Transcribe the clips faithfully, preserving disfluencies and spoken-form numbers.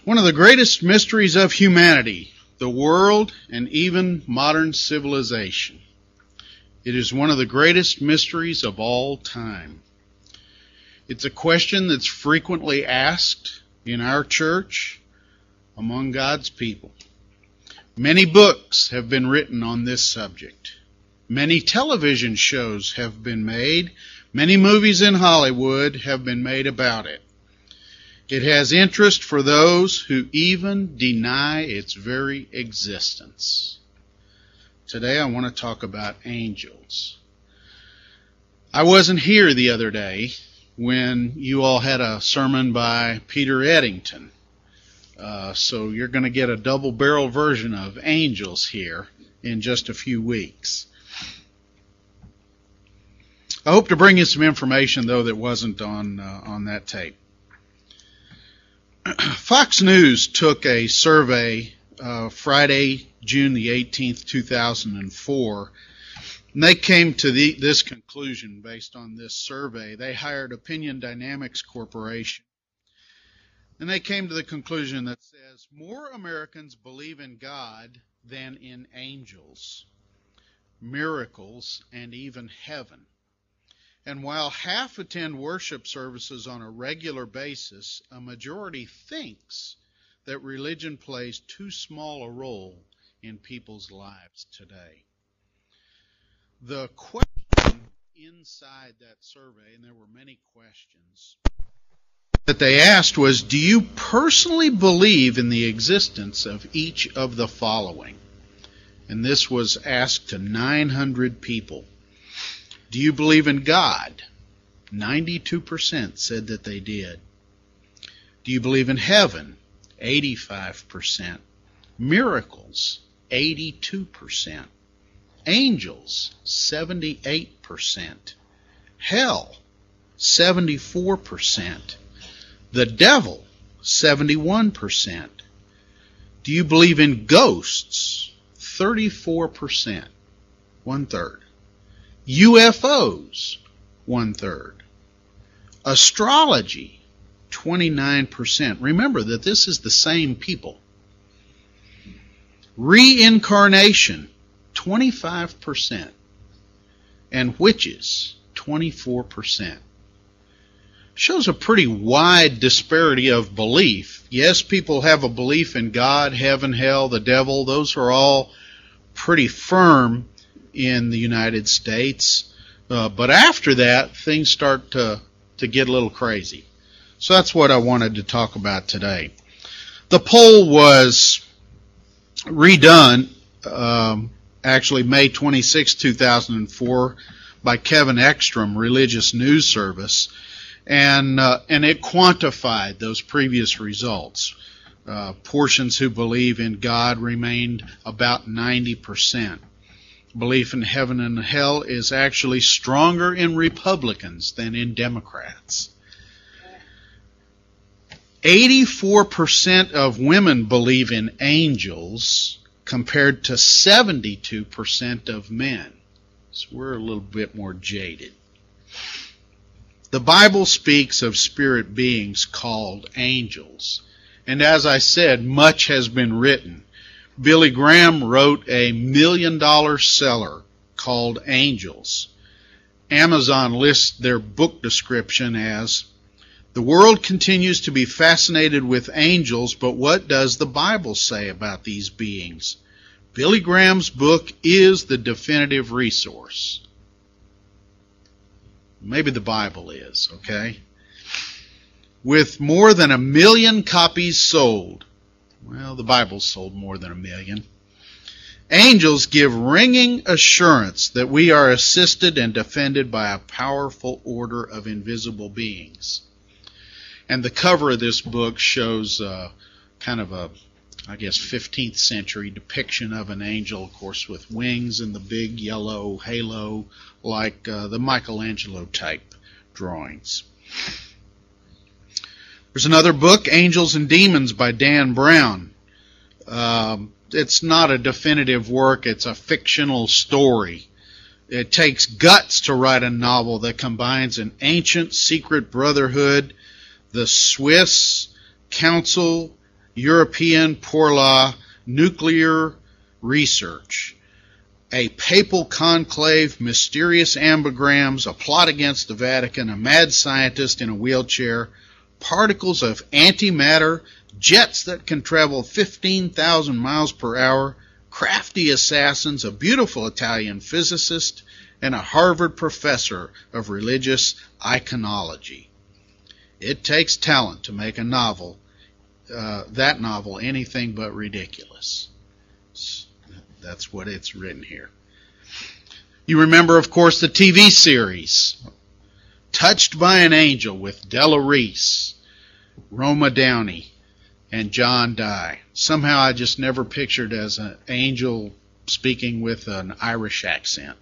One of the greatest mysteries of humanity, the world, and even modern civilization. It is one of the greatest mysteries of all time. It's a question that's frequently asked in our church among God's people. Many books have been written on this subject. Many television shows have been made. Many movies in Hollywood have been made about it. It has interest for those who even deny its very existence. Today I want to talk about angels. I wasn't here the other day when you all had a sermon by Peter Eddington. Uh, so you're going to get a double-barrel version of angels here in just a few weeks. I hope to bring you some information, though, that wasn't on uh, on that tape. Fox News took a survey uh, Friday, June the eighteenth, two thousand four, and they came to the, this conclusion based on this survey. They hired Opinion Dynamics Corporation, and they came to the conclusion that says more Americans believe in God than in angels, miracles, and even heaven. And while half attend worship services on a regular basis, a majority thinks that religion plays too small a role in people's lives today. The question inside that survey, and there were many questions, that they asked was, do you personally believe in the existence of each of the following? And this was asked to nine hundred people. Do you believe in God? ninety-two percent said that they did. Do you believe in heaven? eighty-five percent. Miracles? eighty-two percent. Angels? seventy-eight percent. Hell? seventy-four percent. The devil? seventy-one percent. Do you believe in ghosts? thirty-four percent. One third. U F Os, one-third. Astrology, twenty-nine percent. Remember that this is the same people. Reincarnation, twenty-five percent. And witches, twenty-four percent. Shows a pretty wide disparity of belief. Yes, people have a belief in God, heaven, hell, the devil. Those are all pretty firm in the United States, uh, but after that things start to to get a little crazy. So that's what I wanted to talk about today. The poll was redone um, actually May twenty-sixth, two thousand four by Kevin Ekstrom, Religious News Service, and uh, and it quantified those previous results. Uh, portions who believe in God remained about ninety percent. Belief in heaven and hell is actually stronger in Republicans than in Democrats. eighty-four percent of women believe in angels compared to seventy-two percent of men. So we're a little bit more jaded. The Bible speaks of spirit beings called angels. And as I said, much has been written. Billy Graham wrote a million-dollar seller called Angels. Amazon lists their book description as, the world continues to be fascinated with angels, but what does the Bible say about these beings? Billy Graham's book is the definitive resource. Maybe the Bible is, okay? With more than a million copies sold, well, the Bible's sold more than a million. Angels give ringing assurance that we are assisted and defended by a powerful order of invisible beings. And the cover of this book shows uh, kind of a, I guess, fifteenth century depiction of an angel, of course, with wings and the big yellow halo like uh, the Michelangelo type drawings. There's another book, Angels and Demons by Dan Brown. Um, it's not a definitive work. It's a fictional story. It takes guts to write a novel that combines an ancient secret brotherhood, the Swiss Council, European Poor Law, Nuclear Research, a papal conclave, mysterious ambigrams, a plot against the Vatican, a mad scientist in a wheelchair, particles of antimatter, jets that can travel fifteen thousand miles per hour, crafty assassins, a beautiful Italian physicist, and a Harvard professor of religious iconology. It takes talent to make a novel, uh, that novel, anything but ridiculous. That's what it's written here. You remember, of course, the T V series, Touched by an Angel with Della Reese, Roma Downey, and John Dye. Somehow I just never pictured as an angel speaking with an Irish accent.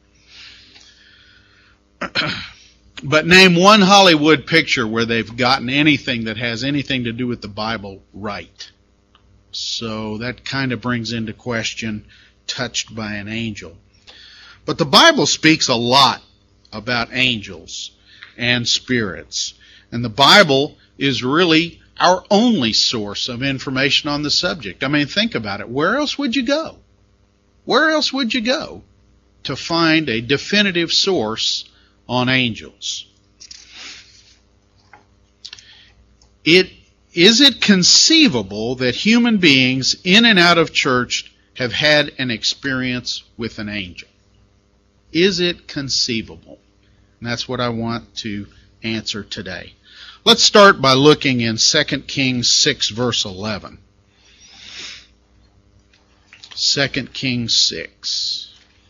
But name one Hollywood picture where they've gotten anything that has anything to do with the Bible right. So that kind of brings into question Touched by an Angel. But the Bible speaks a lot about angels and spirits. And the Bible is really our only source of information on the subject. I mean, think about it. Where else would you go? Where else would you go to find a definitive source on angels? It, is it conceivable that human beings in and out of church have had an experience with an angel? Is it conceivable? And that's what I want to answer today. Let's start by looking in Second Kings six, verse eleven. Second Kings six.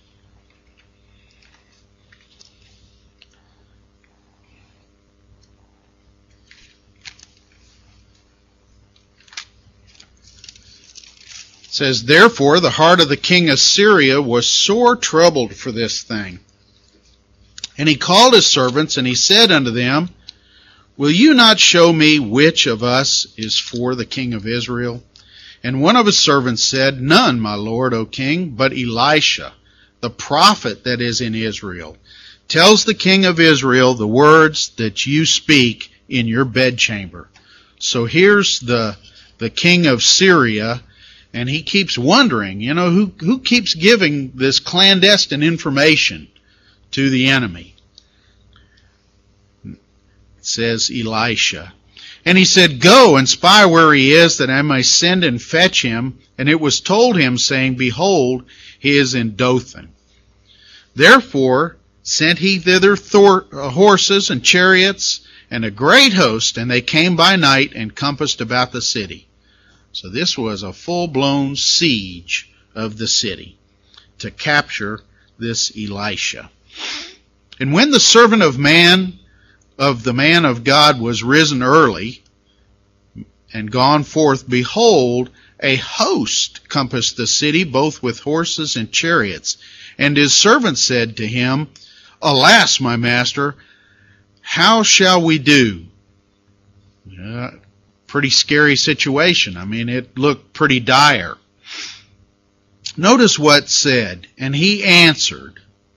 It says, "Therefore the heart of the king of Syria was sore troubled for this thing. And he called his servants, and he said unto them, Will you not show me which of us is for the king of Israel? And one of his servants said, None, my lord, O king, but Elisha, the prophet that is in Israel, tells the king of Israel the words that you speak in your bedchamber." So here's the, the king of Syria, and he keeps wondering, you know, who, who keeps giving this clandestine information to the enemy? It says Elisha. And he said, "Go and spy where he is, that I may send and fetch him. And it was told him, saying, Behold, he is in Dothan. Therefore sent he thither thor- uh, horses and chariots and a great host, and they came by night and compassed about the city." So this was a full-blown siege of the city to capture this Elisha. "And when the servant of man, of the man of God, was risen early and gone forth, behold, a host compassed the city, both with horses and chariots. And his servant said to him, Alas, my master, how shall we do?" Uh, pretty scary situation. I mean, it looked pretty dire. Notice what it said. "And he answered,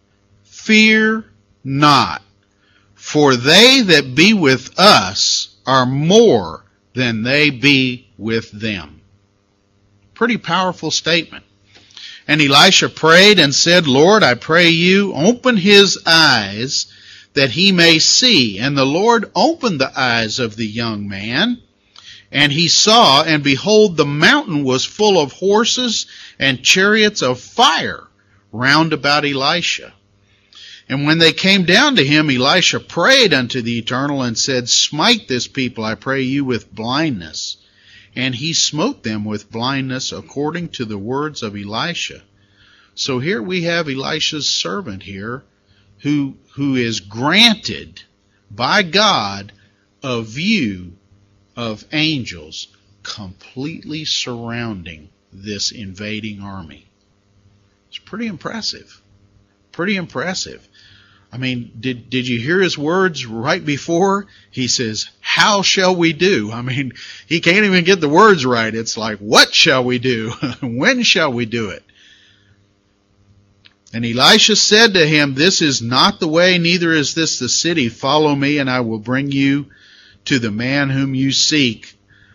Fear not, for they that be with us are more than they be with them." Pretty powerful statement. "And Elisha prayed and said, Lord, I pray you, open his eyes that he may see. And the Lord opened the eyes of the young man, and he saw, and behold, the mountain was full of horses and chariots of fire round about Elisha. And when they came down to him, Elisha prayed unto the Eternal and said, Smite this people, I pray you, with blindness. And he smote them with blindness according to the words of Elisha." So here we have Elisha's servant here who, who is granted by God a view of angels completely surrounding this invading army. It's pretty impressive. Pretty impressive. I mean, did did you hear his words right before? He says, "How shall we do?" I mean, he can't even get the words right. It's like, what shall we do? When shall we do it? "And Elisha said to him, This is not the way, neither is this the city. Follow me, and I will bring you to the man whom you seek.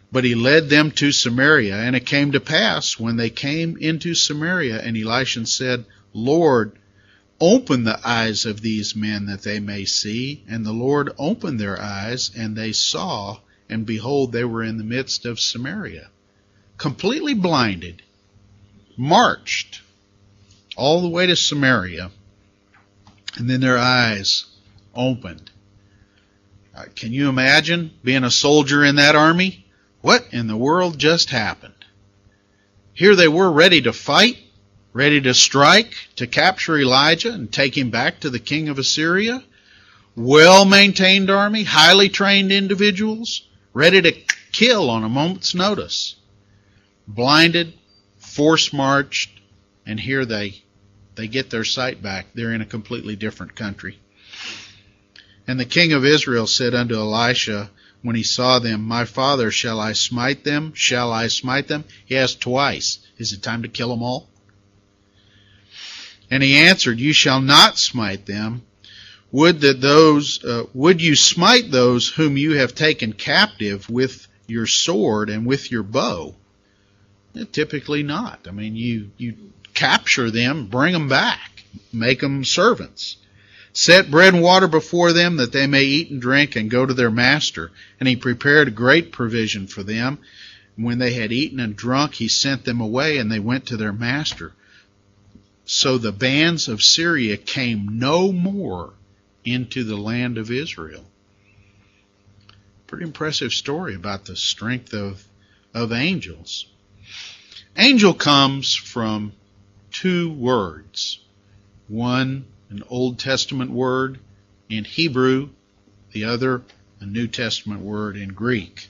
But he led them to Samaria, and it came to pass when they came into Samaria, and Elisha said, Lord, open the eyes of these men that they may see. And the Lord opened their eyes, and they saw, and behold, they were in the midst of Samaria, completely blinded, marched all the way to Samaria, and then their eyes opened. Uh, can you imagine being a soldier in that army? What in the world just happened? Here they were ready to fight, ready to strike, to capture Elijah and take him back to the king of Assyria. Well-maintained army, highly trained individuals, ready to kill on a moment's notice. Blinded, force-marched, and here they, they get their sight back. They're in a completely different country. And the king of Israel said unto Elisha, when he saw them, My father, shall I smite them? Shall I smite them? He asked twice, Is it time to kill them all? And he answered, You shall not smite them. Would that those, uh, would you smite those whom you have taken captive with your sword and with your bow? Eh, typically not. I mean, you, you capture them, bring them back, make them servants. Set bread and water before them, that they may eat and drink and go to their master. And he prepared a great provision for them. And when they had eaten and drunk, he sent them away, and they went to their master. So the bands of Syria came no more into the land of Israel. Pretty impressive story about the strength of, of angels. Angel comes from two words. One, an Old Testament word in Hebrew, the other, a New Testament word in Greek.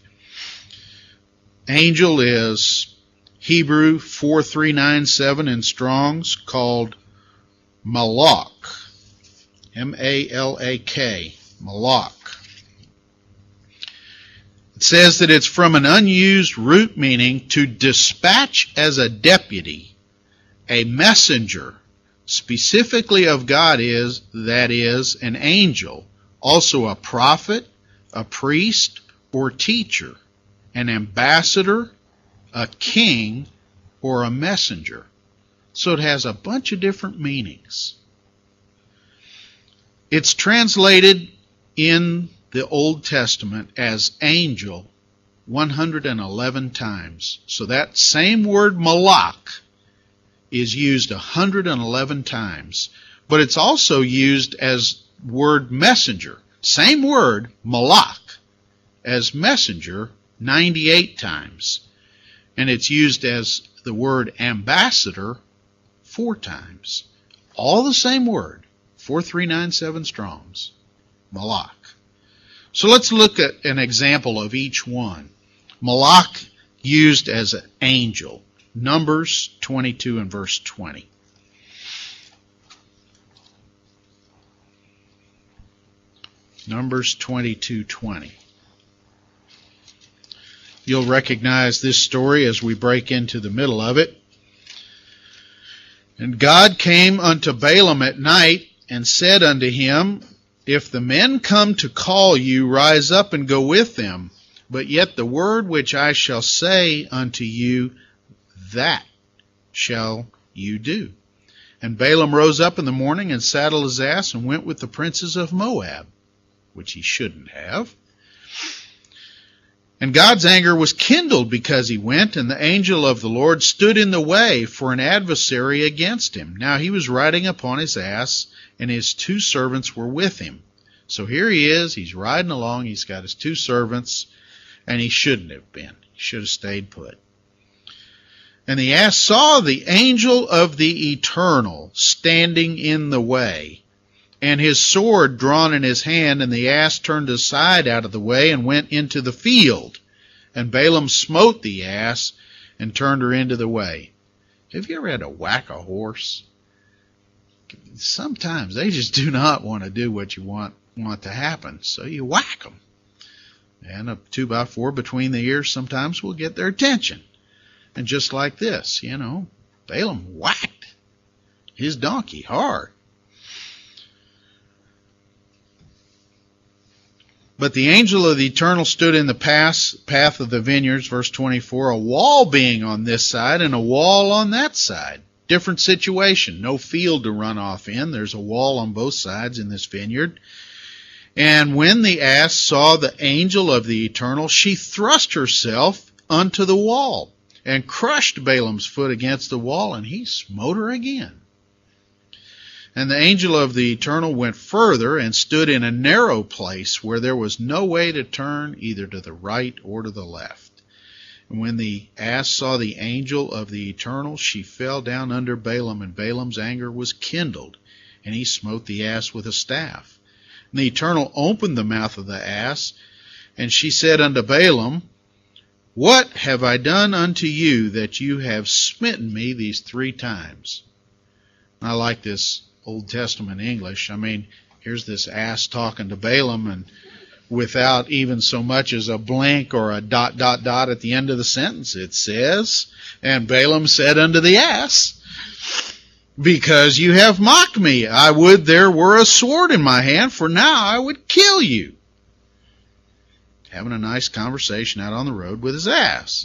Angel is Hebrew four three nine seven in Strong's, called malak, M A L A K, malak. It says that it's from an unused root meaning to dispatch as a deputy, a messenger, specifically of God is, that is, an angel, also a prophet, a priest, or teacher, an ambassador, a king, or a messenger. So it has a bunch of different meanings. It's translated in the Old Testament as angel one hundred eleven times. So that same word malak is used one hundred eleven times. But it's also used as word messenger. Same word, malak, as messenger ninety-eight times. And it's used as the word ambassador four times. All the same word, four three nine seven Strong's, malak. So let's look at an example of each one. Malak used as an angel. Numbers twenty-two and verse twenty. Numbers twenty-two twenty. You'll recognize this story as we break into the middle of it. And God came unto Balaam at night and said unto him, If the men come to call you, rise up and go with them. But yet the word which I shall say unto you, that shall you do. And Balaam rose up in the morning and saddled his ass and went with the princes of Moab, which he shouldn't have. And God's anger was kindled because he went, and the angel of the Lord stood in the way for an adversary against him. Now he was riding upon his ass, and his two servants were with him. So here he is, he's riding along, he's got his two servants, and he shouldn't have been. He should have stayed put. And the ass saw the angel of the Eternal standing in the way, and his sword drawn in his hand, and the ass turned aside out of the way and went into the field. And Balaam smote the ass and turned her into the way. Have you ever had to whack a horse? Sometimes they just do not want to do what you want, want to happen, so you whack them. And a two by four between the ears sometimes will get their attention. And just like this, you know, Balaam whacked his donkey hard. But the angel of the Eternal stood in the pass, path of the vineyards, verse twenty-four, a wall being on this side and a wall on that side. Different situation. No field to run off in. There's a wall on both sides in this vineyard. And when the ass saw the angel of the Eternal, she thrust herself unto the wall and crushed Balaam's foot against the wall, and he smote her again. And the angel of the Eternal went further and stood in a narrow place where there was no way to turn either to the right or to the left. And when the ass saw the angel of the Eternal, she fell down under Balaam, and Balaam's anger was kindled, and he smote the ass with a staff. And the Eternal opened the mouth of the ass, and she said unto Balaam, What have I done unto you that you have smitten me these three times? I like this Old Testament English. I mean, here's this ass talking to Balaam, and without even so much as a blank or a dot, dot, dot at the end of the sentence, it says, And Balaam said unto the ass, Because you have mocked me, I would there were a sword in my hand, for now I would kill you. Having a nice conversation out on the road with his ass.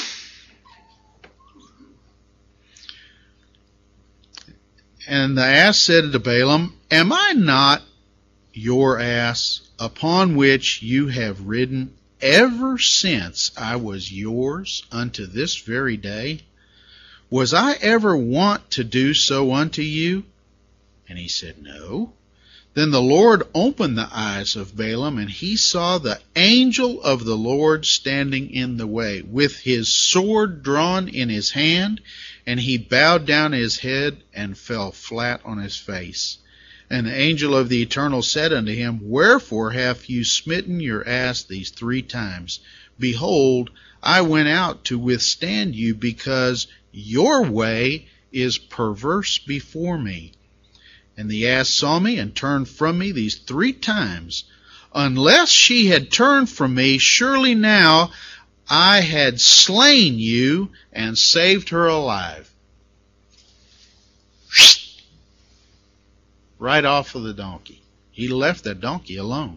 And the ass said to Balaam, Am I not your ass, upon which you have ridden ever since I was yours unto this very day? Was I ever wont to do so unto you? And he said, No. Then the Lord opened the eyes of Balaam, and he saw the angel of the Lord standing in the way, with his sword drawn in his hand, and he bowed down his head and fell flat on his face. And the angel of the Eternal said unto him, Wherefore have you smitten your ass these three times? Behold, I went out to withstand you, because your way is perverse before me. And the ass saw me and turned from me these three times. Unless she had turned from me, surely now I had slain you and saved her alive. Right off of the donkey. He left that donkey alone.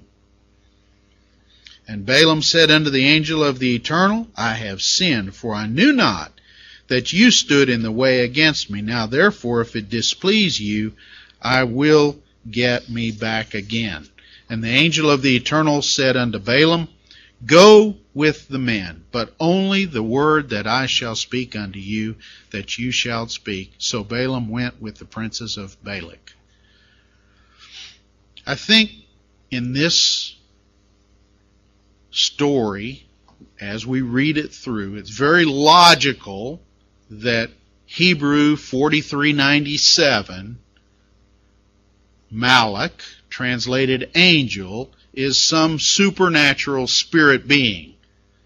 And Balaam said unto the angel of the Eternal, I have sinned, for I knew not that you stood in the way against me. Now therefore, if it displease you, I will get me back again. And the angel of the Eternal said unto Balaam, Go with the men, but only the word that I shall speak unto you, that you shall speak. So Balaam went with the princes of Balak. I think in this story, as we read it through, it's very logical that Hebrew forty-three ninety-seven, Malach, translated angel, is some supernatural spirit being.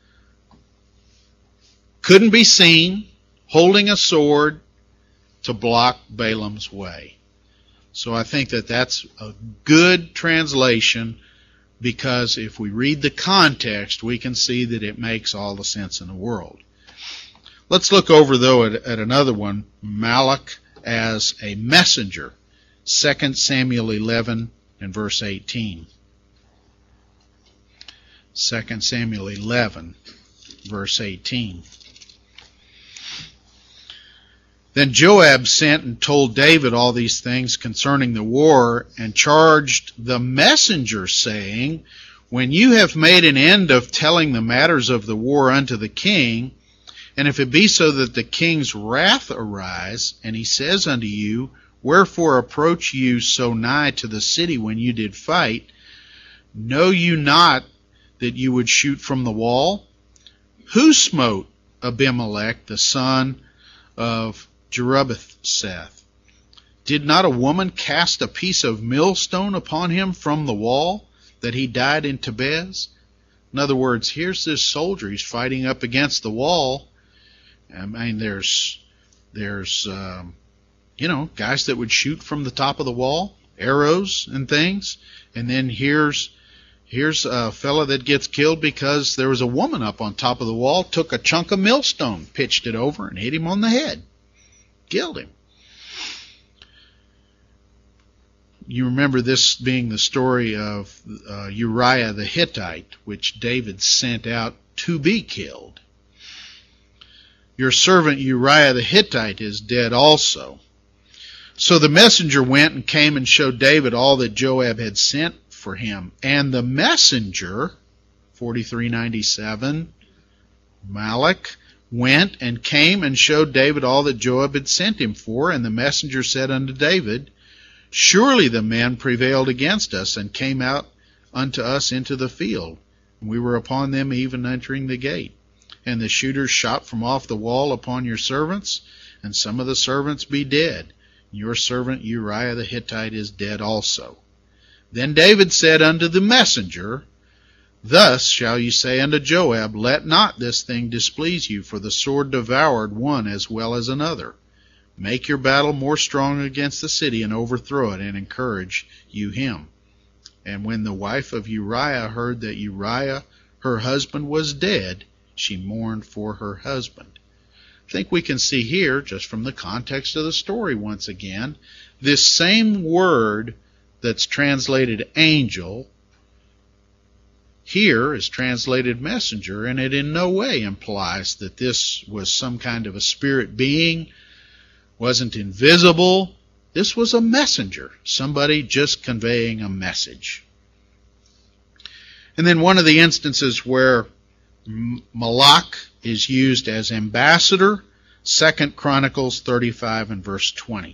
Couldn't be seen, holding a sword to block Balaam's way. So I think that that's a good translation, because if we read the context, we can see that it makes all the sense in the world. Let's look over, though, at, at another one, Malach as a messenger. Second Samuel eleven and verse eighteen. Second Samuel eleven, verse eighteen. Then Joab sent and told David all these things concerning the war, and charged the messenger, saying, When you have made an end of telling the matters of the war unto the king, and if it be so that the king's wrath arise, and he says unto you, Wherefore approach you so nigh to the city when you did fight? Know you not that you would shoot from the wall? Who smote Abimelech, the son of Jerubbethseth? Did not a woman cast a piece of millstone upon him from the wall, that he died in Tebez? In other words, here's this soldier. He's fighting up against the wall. I mean, there's, there's, um, you know, guys that would shoot from the top of the wall, arrows and things. And then here's, here's a fella that gets killed because there was a woman up on top of the wall, took a chunk of millstone, pitched it over, and hit him on the head. Killed him. you remember this being the story of uh, Uriah the Hittite, which David sent out to be killed. Your servant Uriah the Hittite is dead also. So the messenger went and came and showed David all that Joab had sent for him. And the messenger, forty-three ninety-seven, Malach, went and came and showed David all that Joab had sent him for. And the messenger said unto David, Surely the men prevailed against us, and came out unto us into the field. And we were upon them even entering the gate. And the shooters shot from off the wall upon your servants, and some of the servants be dead. Your servant Uriah the Hittite is dead also. Then David said unto the messenger, Thus shall you say unto Joab, Let not this thing displease you, for the sword devoured one as well as another. Make your battle more strong against the city, and overthrow it, and encourage you him. And when the wife of Uriah heard that Uriah her husband was dead, she mourned for her husband. I think we can see here, just from the context of the story once again, this same word that's translated angel here is translated messenger, and it in no way implies that this was some kind of a spirit being, wasn't invisible. This was a messenger, somebody just conveying a message. And then one of the instances where Malach is used as ambassador, Second Chronicles thirty-five and verse twenty.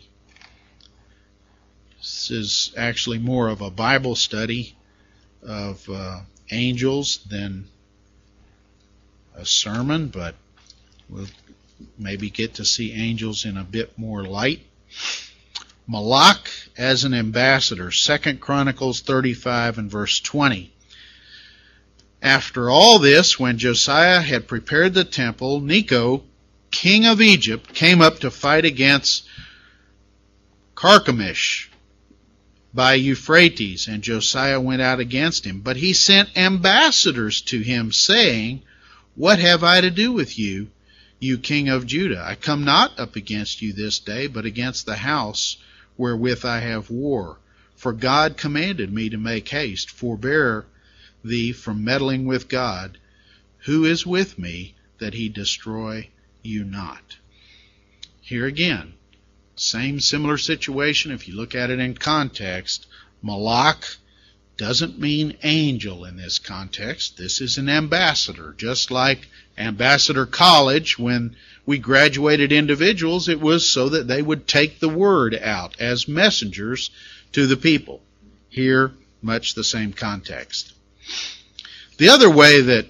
This is actually more of a Bible study of uh, angels than a sermon, but we'll maybe get to see angels in a bit more light. Malach as an ambassador, Second Chronicles thirty-five and verse twenty. After all this, when Josiah had prepared the temple, Necho, king of Egypt, came up to fight against Carchemish by Euphrates, and Josiah went out against him. But he sent ambassadors to him, saying, What have I to do with you, you king of Judah? I come not up against you this day, but against the house wherewith I have war. For God commanded me to make haste. Forbear thee from meddling with God, who is with me, that he destroy you not. Here again, same similar situation. If you look at it in context, Malach doesn't mean angel in this context. This is an ambassador. Just like Ambassador College, when we graduated individuals, it was so that they would take the word out as messengers to the people. Here, much the same context. The other way that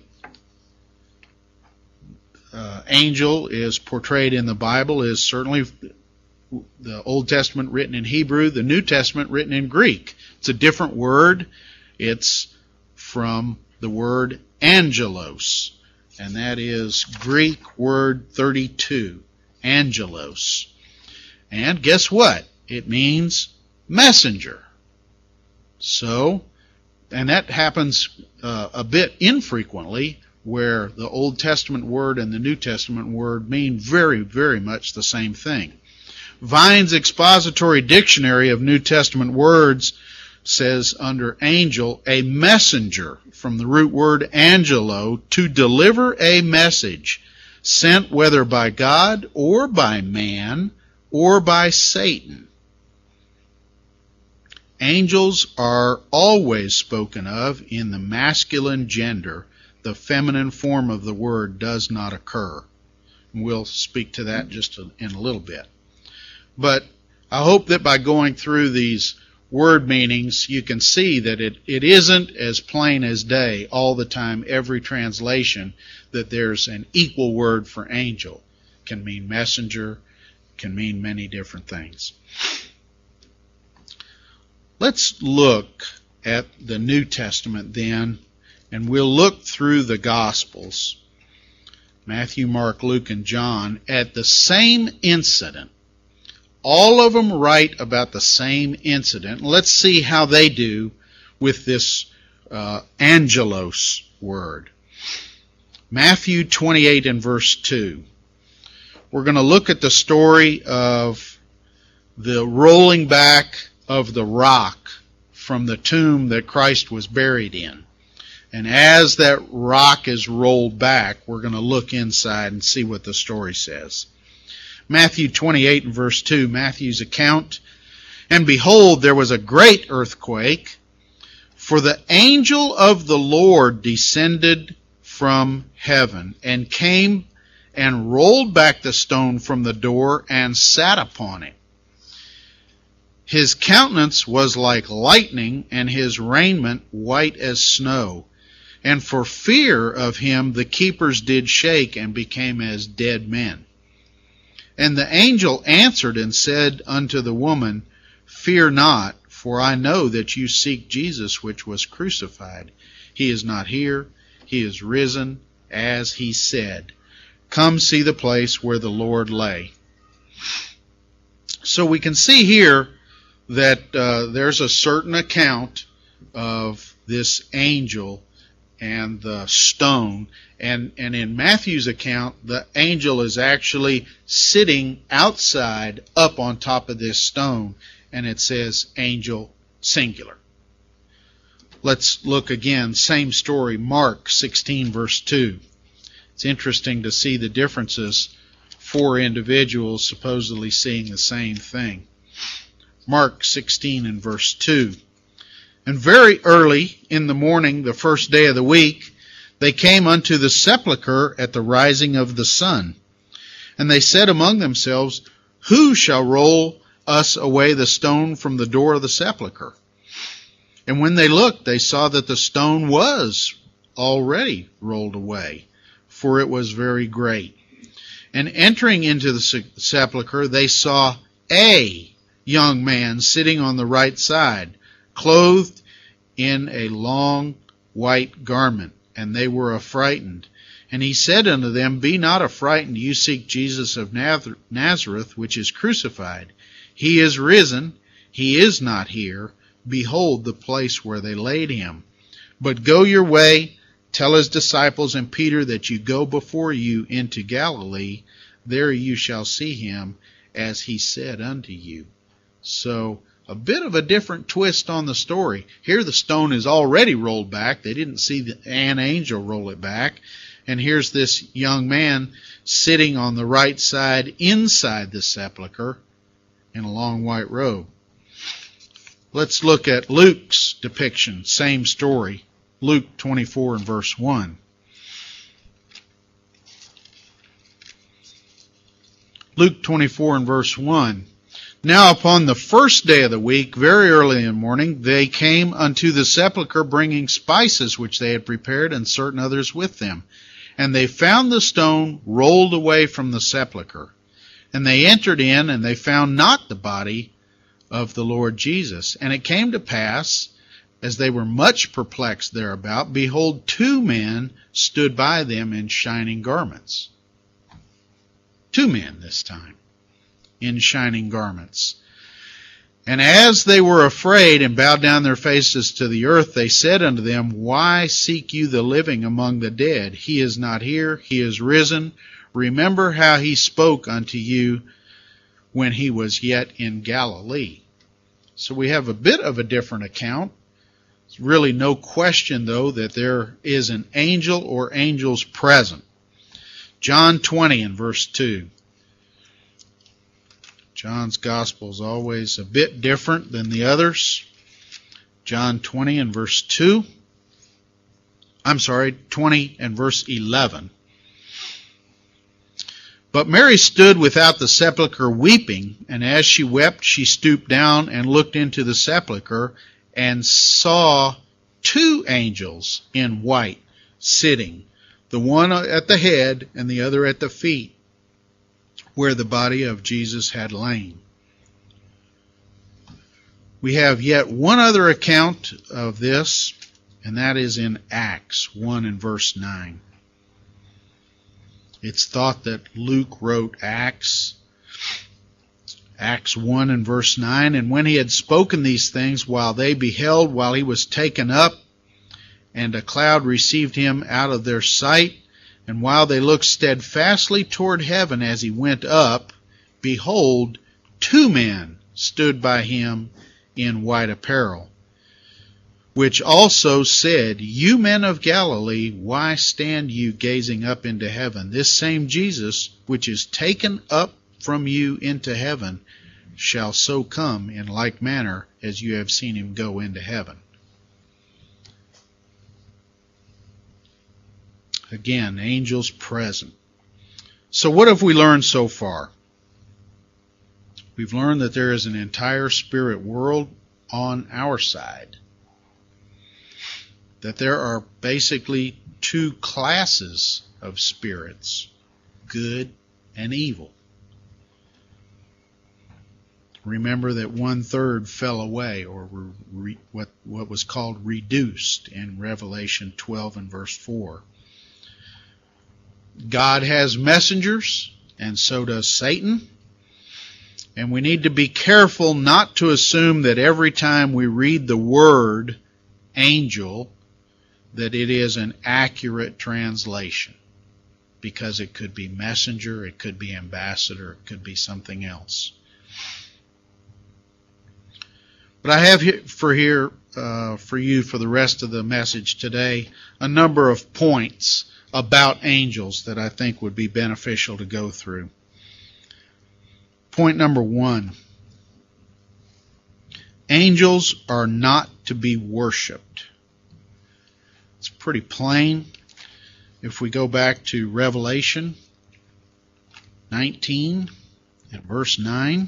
uh, angel is portrayed in the Bible is certainly the Old Testament written in Hebrew, the New Testament written in Greek. It's a different word. It's from the word angelos, and that is Greek word thirty-two, angelos. And guess what? It means messenger. So, and that happens uh, a bit infrequently, where the Old Testament word and the New Testament word mean very, very much the same thing. Vine's Expository Dictionary of New Testament Words says under angel, a messenger, from the root word angelo, to deliver a message, sent whether by God or by man or by Satan. Angels are always spoken of in the masculine gender. The feminine form of the word does not occur. We'll speak to that just in a little bit. But I hope that by going through these word meanings, you can see that it, it isn't as plain as day all the time, every translation, that there's an equal word for angel. It can mean messenger, can mean many different things. Let's look at the New Testament then, and we'll look through the Gospels, Matthew, Mark, Luke, and John, at the same incident. All of them write about the same incident. Let's see how they do with this uh, angelos word. Matthew twenty-eight and verse two. We're going to look at the story of the rolling back of the rock from the tomb that Christ was buried in. And as that rock is rolled back, we're going to look inside and see what the story says. Matthew twenty-eight and verse two, Matthew's account. And behold, there was a great earthquake, for the angel of the Lord descended from heaven, and came and rolled back the stone from the door, and sat upon it. His countenance was like lightning, and his raiment white as snow. And for fear of him the keepers did shake, and became as dead men. And the angel answered and said unto the woman, Fear not, for I know that you seek Jesus which was crucified. He is not here, he is risen, as he said. Come see the place where the Lord lay. So we can see here that uh, there's a certain account of this angel and the stone. And, and in Matthew's account, the angel is actually sitting outside up on top of this stone. And it says angel singular. Let's look again. Same story, Mark sixteen verse two. It's interesting to see the differences. Four individuals supposedly seeing the same thing. Mark sixteen and verse two. And very early in the morning, the first day of the week, they came unto the sepulchre at the rising of the sun. And they said among themselves, Who shall roll us away the stone from the door of the sepulchre? And when they looked, they saw that the stone was already rolled away, for it was very great. And entering into the sepulchre, they saw a young man sitting on the right side, clothed in a long white garment, and they were affrighted. And he said unto them, Be not affrighted, you seek Jesus of Nazareth, which is crucified. He is risen, he is not here. Behold the place where they laid him. But go your way, tell his disciples and Peter that you go before you into Galilee. There you shall see him, as he said unto you. So, a bit of a different twist on the story. Here the stone is already rolled back. They didn't see the, an angel roll it back. And here's this young man sitting on the right side inside the sepulchre in a long white robe. Let's look at Luke's depiction. Same story. Luke twenty-four and verse one. Luke twenty-four and verse one. Now upon the first day of the week, very early in the morning, they came unto the sepulchre, bringing spices which they had prepared, and certain others with them. And they found the stone rolled away from the sepulchre. And they entered in, and they found not the body of the Lord Jesus. And it came to pass, as they were much perplexed thereabout, behold, two men stood by them in shining garments. Two men this time, in shining garments. And as they were afraid and bowed down their faces to the earth, they said unto them, Why seek you the living among the dead? He is not here, he is risen. Remember how he spoke unto you when he was yet in Galilee. So we have a bit of a different account. There's really no question, though, that there is an angel or angels present. John twenty and verse two. John's gospel is always a bit different than the others. John twenty and verse two. I'm sorry, twenty and verse eleven. But Mary stood without the sepulchre weeping, and as she wept, she stooped down and looked into the sepulchre, and saw two angels in white sitting, the one at the head and the other at the feet, where the body of Jesus had lain. We have yet one other account of this, and that is in Acts one and verse nine. It's thought that Luke wrote Acts, Acts one and verse nine, and when he had spoken these things, while they beheld, while he was taken up, and a cloud received him out of their sight, and while they looked steadfastly toward heaven as he went up, behold, two men stood by him in white apparel, which also said, You men of Galilee, why stand you gazing up into heaven? This same Jesus, which is taken up from you into heaven, shall so come in like manner as you have seen him go into heaven. Again, angels present. So what have we learned so far? We've learned that there is an entire spirit world on our side. That there are basically two classes of spirits, good and evil. Remember that one-third fell away, or were re, what, what was called reduced in Revelation twelve and verse four. God has messengers, and so does Satan. And we need to be careful not to assume that every time we read the word angel, that it is an accurate translation. Because it could be messenger, it could be ambassador, it could be something else. But I have here for here uh, for you for the rest of the message today a number of points about angels that I think would be beneficial to go through. Point number one. Angels are not to be worshipped. It's pretty plain. If we go back to Revelation nineteen and verse nine.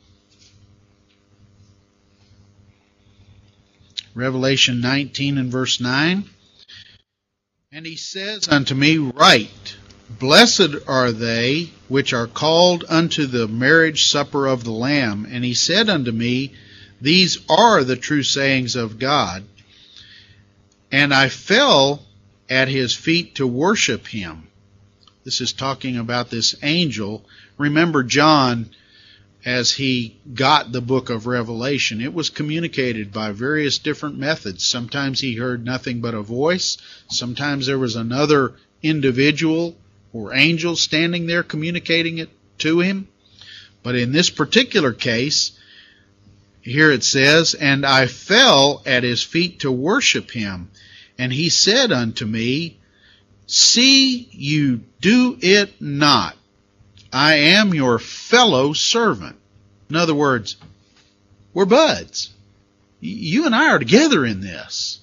Revelation nineteen and verse nine. And he says unto me, Write, Blessed are they which are called unto the marriage supper of the Lamb. And he said unto me, These are the true sayings of God. And I fell at his feet to worship him. This is talking about this angel. Remember John, as he got the book of Revelation, it was communicated by various different methods. Sometimes he heard nothing but a voice. Sometimes there was another individual or angel standing there communicating it to him. But in this particular case, here it says, And I fell at his feet to worship him. And he said unto me, See you do it not. I am your fellow servant. In other words, we're buds. You and I are together in this.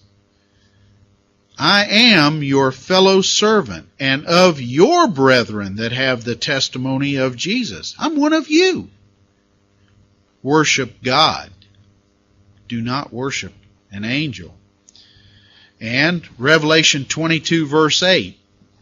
I am your fellow servant, and of your brethren that have the testimony of Jesus. I'm one of you. Worship God. Do not worship an angel. And Revelation twenty-two verse eight.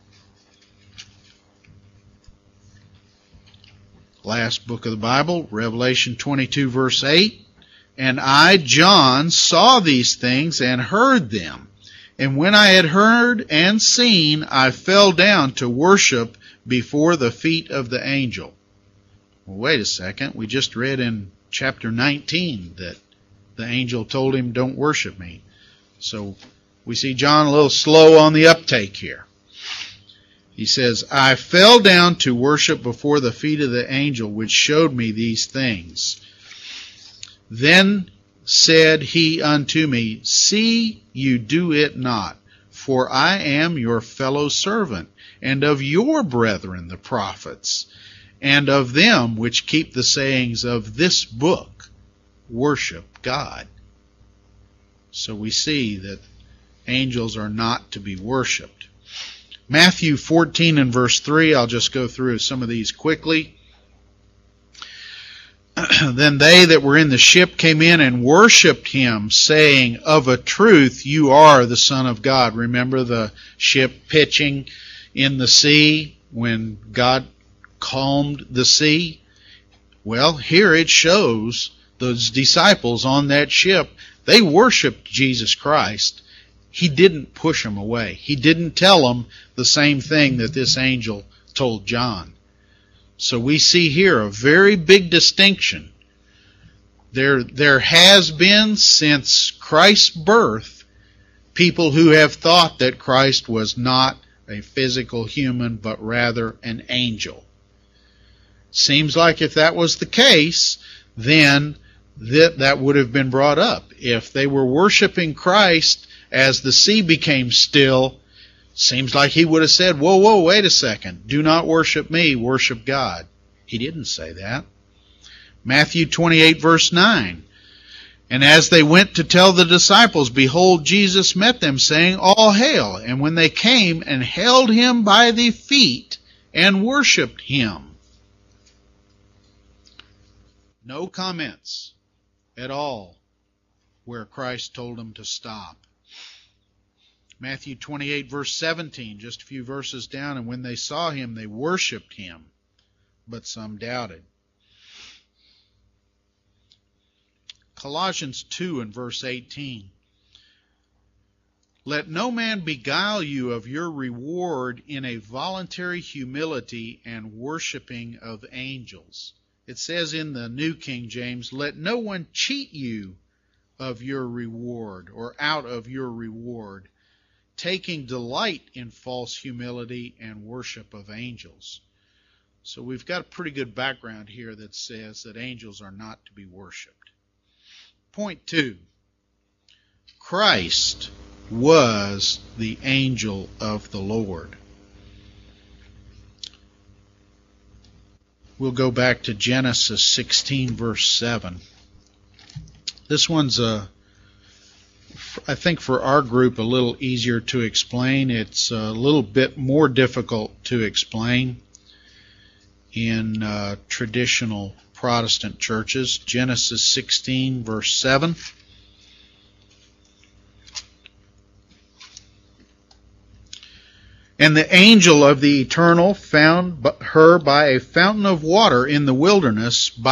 Last book of the Bible, Revelation twenty-two verse eight. And I, John, saw these things and heard them. And when I had heard and seen, I fell down to worship before the feet of the angel. Well, wait a second. We just read in chapter nineteen that the angel told him, Don't worship me. So we see John a little slow on the uptake here. He says, I fell down to worship before the feet of the angel which showed me these things. Then said he unto me, See you do it not, for I am your fellow servant, and of your brethren the prophets, and of them which keep the sayings of this book, worship God. So we see that angels are not to be worshipped. Matthew fourteen and verse three, I'll just go through some of these quickly. Then they that were in the ship came in and worshipped him, saying, Of a truth you are the Son of God. Remember the ship pitching in the sea when God calmed the sea? Well, here it shows those disciples on that ship, they worshipped Jesus Christ. He didn't push them away. He didn't tell them the same thing that this angel told John. So we see here a very big distinction. There, there has been since Christ's birth people who have thought that Christ was not a physical human but rather an angel. Seems like if that was the case, then that, that would have been brought up. If they were worshiping Christ as the sea became still, seems like he would have said, whoa, whoa, wait a second. Do not worship me, worship God. He didn't say that. Matthew twenty-eight, verse nine. And as they went to tell the disciples, behold, Jesus met them, saying, All hail! And when they came and held him by the feet and worshipped him. No comments at all where Christ told them to stop. Matthew twenty-eight, verse seventeen, just a few verses down, and when they saw him, they worshipped him, but some doubted. Colossians two and verse eighteen. Let no man beguile you of your reward in a voluntary humility and worshiping of angels. It says in the New King James, let no one cheat you of your reward or out of your reward, taking delight in false humility and worship of angels. So we've got a pretty good background here that says that angels are not to be worshipped. Point two, Christ was the angel of the Lord. We'll go back to Genesis sixteen, verse seven. This one's, a, I think for our group, a little easier to explain. It's a little bit more difficult to explain in uh, traditional Protestant churches. Genesis sixteen, verse seven. And the angel of the Eternal found her by a fountain of water in the wilderness, by